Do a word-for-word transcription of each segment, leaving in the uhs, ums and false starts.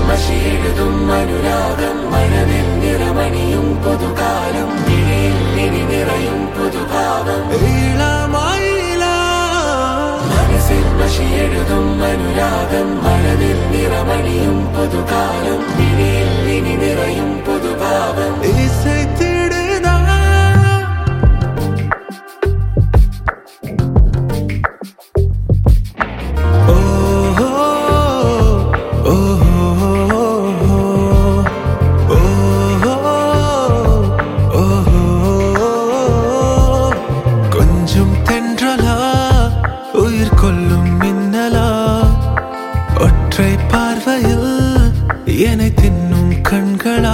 മഷിയെഴുതും അനുരാഗം മനതിൽ നിറമണിയും പുതുകാലം വിഴിയിൽ ഇനി നിറയും പുതുഭാവം മനസ്സിൽ മഷിയെഴുതും അനുരാഗം മനതിൽ നിറമണിയും പുതുകാലം വിഴിയിൽ ഇനി നിറയും പുതുഭാവം ஒற்றை பார்வையில் என்னை தின்னும் கண்களா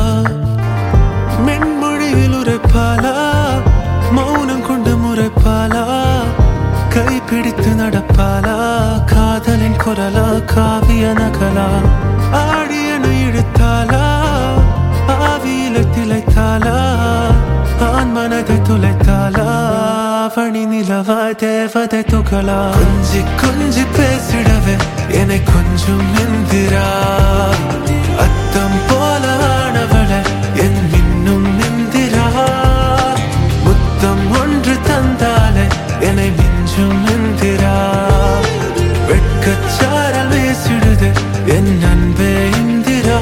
மென்மொழியில் உரைப்பாலா மௌனம் கொண்டு முறைப்பாலா கைப்பிடித்து நடப்பாலா காதலின் குரலா காவிய நகலா ஆடியன இழுத்தாலா ஆவியில திளைத்தாலா ஆண் மனதை துளைத்தாலா அவனி நிலவா தேவதை துகளா கொஞ்சி கொஞ்சி பேசிடவே என்னை கொஞ்சம் எந்திரா அத்தம் போல ஆனவளை என் மின்னும் எந்திரா முத்தம் ஒன்று தந்தாலே என்னை மிஞ்சும் எந்திரா வெட்கச்சாரல் வீசிடுது என் அன்பே இந்திரா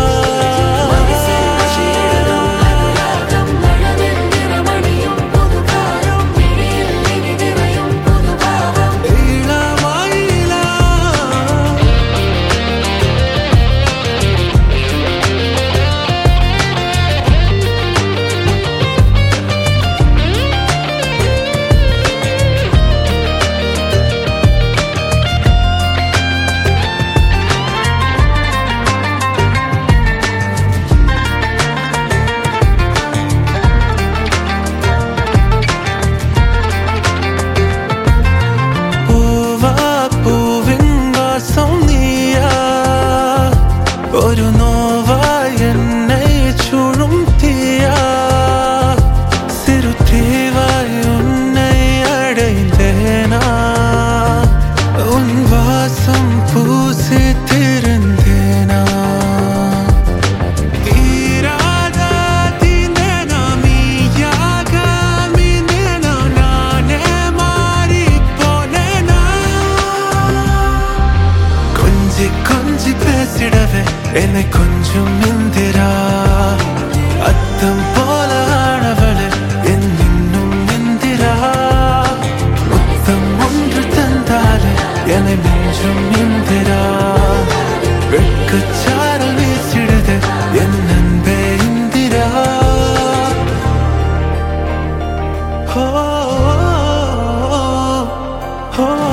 ഒരു നോവായി എന്നെ ചുഴും തീയാ സിറുതീവായി ഉன்னை அடைந்தேனா உன் வாசம் பூசித்திருந்தேனா தீராத தீந்தேனா மீயாக மீந்தேனா நானே மாறி போனேனா கொஞ்சி கொஞ்சி பேசிடவே என்னை கொஞ்சம் எந்திரா அத்தம் போல ஆனவளை என் இன்னும் எந்திரா முத்தம் ஒன்று தந்தாலே என்னை நெஞ்சும் எந்திரா வெட்கச்சாரல் வீசிடுது என் அன்பே இந்திரா ஓ ஓ